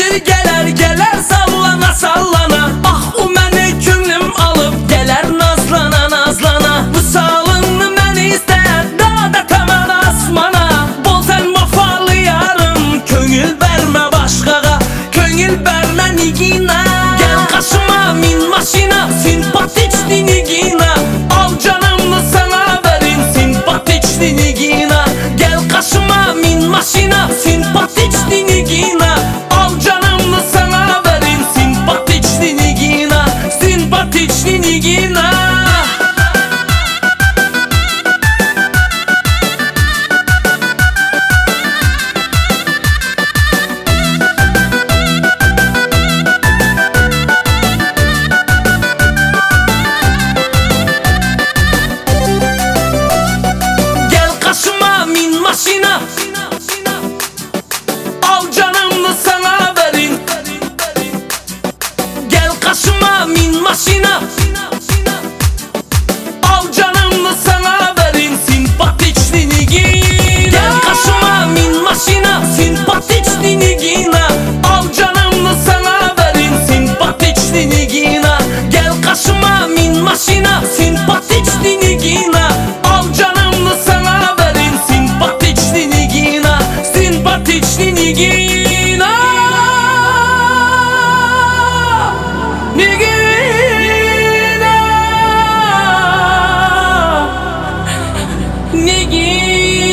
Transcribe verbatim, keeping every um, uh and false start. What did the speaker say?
gelir geler geler sallana sallana. Ah o məni könlüm alıp geler nazlana nazlana. Bu salınlı məni ister dağda taman asmana. Bol sen vafalı yarım köngül verme başkağa, köngül verme nigina. Gel kaşıma min maşina simpatikli nigina. Al canımlı sana verin simpatikli nigina. Gel kaşıma min maşina simpatikli nigina. Al canımlı sana verin simpatikli nigina. Simpatikli nigina. Maşina al canımlı sana verin. Gel kaşıma min maşina. Al canımlı sana verin simpatikli nigina. Gel kaşıma min maşina simpatikli nigina. Al canımlı sana verin simpatikli nigina. Gel kaşıma min maşina simpatikli nigina. Al canımlı sana verin simpatikli nigina. Simpatikli nigina. Nigina. Nigina.